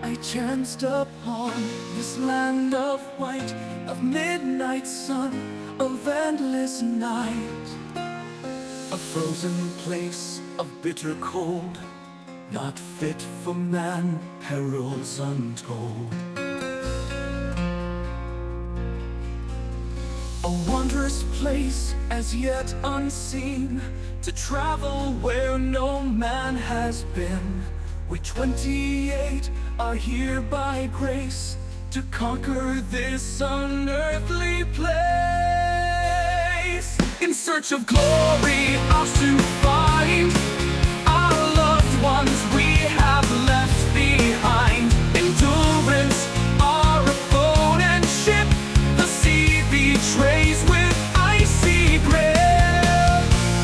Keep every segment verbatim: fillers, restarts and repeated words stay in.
I chanced upon this land of white, of midnight sun, of endless night. A frozen place of bitter cold, not fit for man, perils untold. A wondrous place as yet unseen, to travel where no man has been. We twenty-eight are here by grace, to conquer this unearthly place. In search of glory, ours to find, our loved ones we have left behind. Endurance, our opponent ship, the sea betrays with icy grip.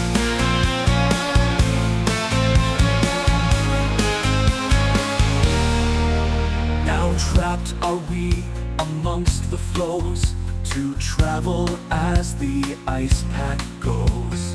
Now trapped are we amongst the floes, to travel as the ice pack goes.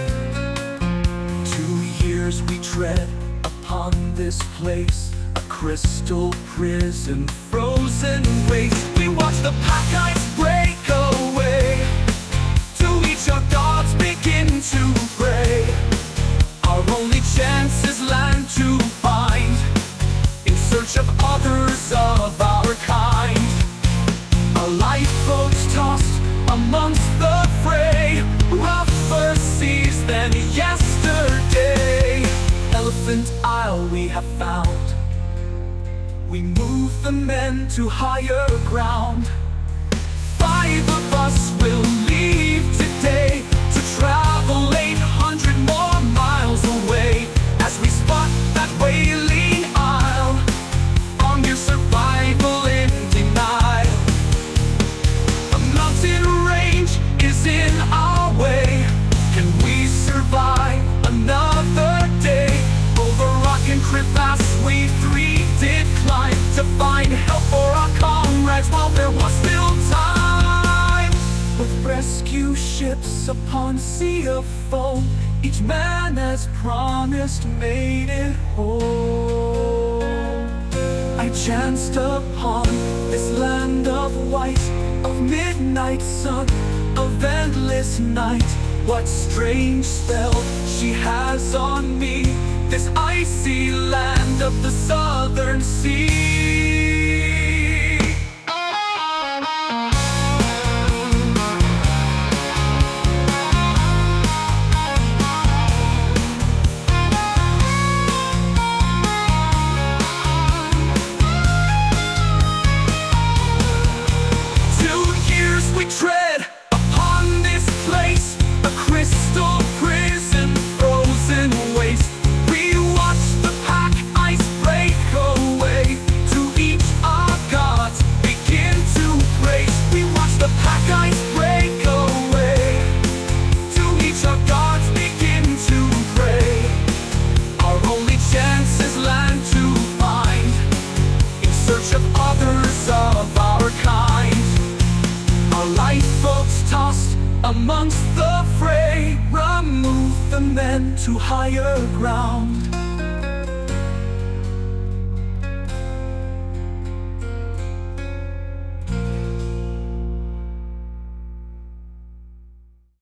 Two years we tread upon this place, a crystal prison, frozen waste. We watch the pack ice break away, to each our gods begin to pray. Our only chance is land to find, in search of others of our kind. Our lifeboats tossed amongst the fray, rougher seas than yesterday. Elephant Isle we have found, we move the men to higher ground. Five of us will leave today, to travel eight hundred more miles away, as we spot that wailing isle, on your survival in denial. A mountain range is in our way, can we survive another day? Over rock and crevasse we three did climb, to find help for our comrades while there was still time. With rescue ships upon sea of foam, each man as promised made it home. I chanced upon this land of white, of midnight sun, of endless night. What strange spell she has on me, this icy land of the southern sea. Two years we tread upon this place, a crystal prison, frozen waste. We watch the pack ice break away, to each our gods begin to praise. We watch the pack ice break away, to each our gods begin to pray. Our only chance is land to find, in search of others of our kind. Our lifeboats tossed amongst the fray, remove the men to higher ground.